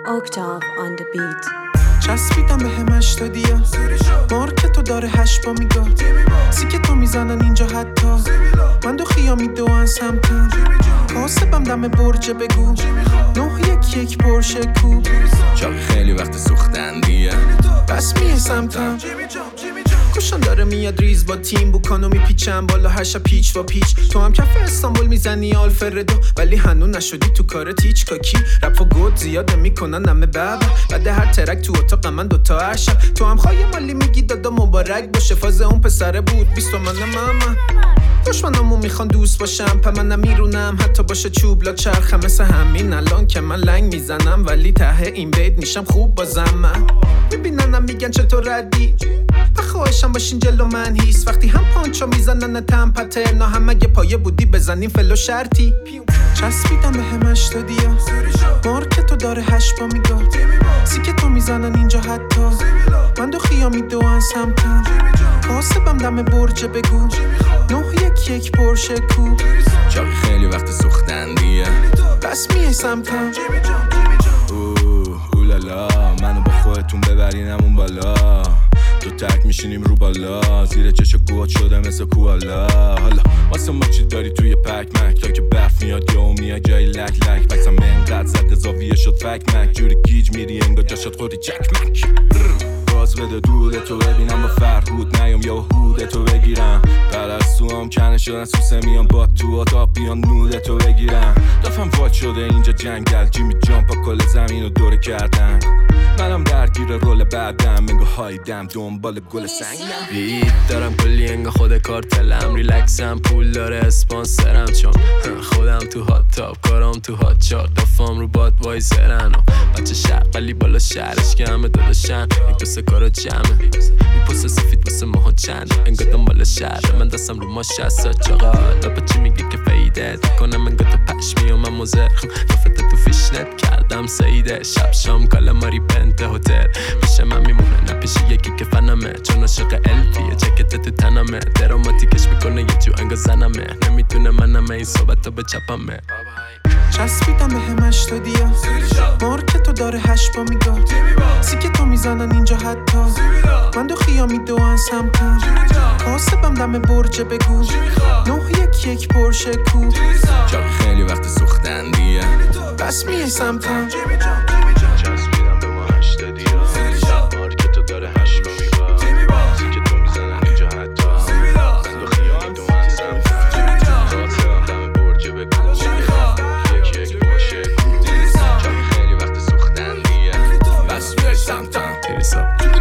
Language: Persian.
Octave on the beat. چسبیدم به همش دادیا مارکتو داره 8 با میگاه سیکه تو میزنن اینجا حتی من دو خیامی دوان سمتم کاسبم دم برجه بگو 911 پرشه کوب چاق خیلی وقت سوختندیه بس میه سمتم کشان داره میاد ریز با تیم بوکانو میپیچم بالا هرشا پیچ و پیچ تو هم کف استانبول میزنی آلفردو ولی هنو نشدی تو کارت هیچ کاکی رپ و گود زیاده میکنن همه بابا بعد هر ترک تو اتاق من دوتا عشق تو هم خواهی مالی میگی دادا مبارک باشه فاز اون پسره بود 20 منم ماما دشمنامو میخوان دوست باشم پا منم میرونم حتی باشه چوب لا چرخم مثل همین الان که من لنگ میزنم ولی ته این بیت میشم خوب بازم من میبیننم میگن چطور ردی بخواهشم باشین جلو من هیست وقتی هم پانچو میزنن تم پترنا هم اگه پایه بودی بزنیم فلو شرطی چسبیدم به همش دادیا مارکتو داره 8 با میگاه سیکه تو میزنن اینجا حتی من دو خیامی دوان سمتم کاسبم دم برجه بگو 911 پرشه کوب چاق خیلی وقت سوختندیه بس میه سمتم اولالا منو با خودتون ببرینم اون بالا دو تک میشینیم رو بالا زیر چشم گوت شده مثل کوالا حالا واسه ما چی داری توی پک مک تا که برف میاد یا میاد جای لک لک بکسم انقدر زده زاویه شد فک مک جوری گیج میری انگار جاشت خوری جک مک باز بده دودتو ببینم با فرهود نیام یا هودتو بگیرم پرستو هم کنه شدن سوسه میان با تو اتاق بیان نودتو بگیرم دفعم واد شده اینجا جنگل جیمی جامپا کل زمین رو دوره کردن منم درگیر رول بعدم انگاه هایدم دنبال گل سنگم بیت دارم کلی انگاه خود کارتلم ریلکسم پول داره اسپانسرم چون خودم تو هات تاپ کارم تو هات چارت دفام رو باد وایزرن و بچه شرق ولی بالا شهرش که همه داداشن یک پسه کارا جمعه میپسه سفید واسه ماها چند انگاه دنبال شهر من دستم رو ما 60 چاقا لپا چی میگه که فیدت کنم انگاه تو پشمی و من موزر رفته تو فیشنت کردم سیده شب شام کالماری پنت هتل پیش من میمونه نه پیش یکی که فنمه چون عاشق الفیه جکت تو تنمه دراماتیکش میکنه یه جو انگاه زنمه نمیتونه منمه این صحبت به چپمه چسبیدم به همش دادیا مارکتو داره 8 با میگاه سیکه تو میزنن اینجا حتی من دو خیامی دوان سمتم کاسبم دم برجه بگو 911 پرشه کوب چاق خیلی وقت سوختندیه بس میه سمتم چسبیدم به ما 8 دادیا مارکتو داره 8 با میگاه سیکه تو میزنن اینجا حتی من دو خیامی دوان سمتم کاسبم دم برجه بگو خیلی وقت سوختندیه بس میای سمتم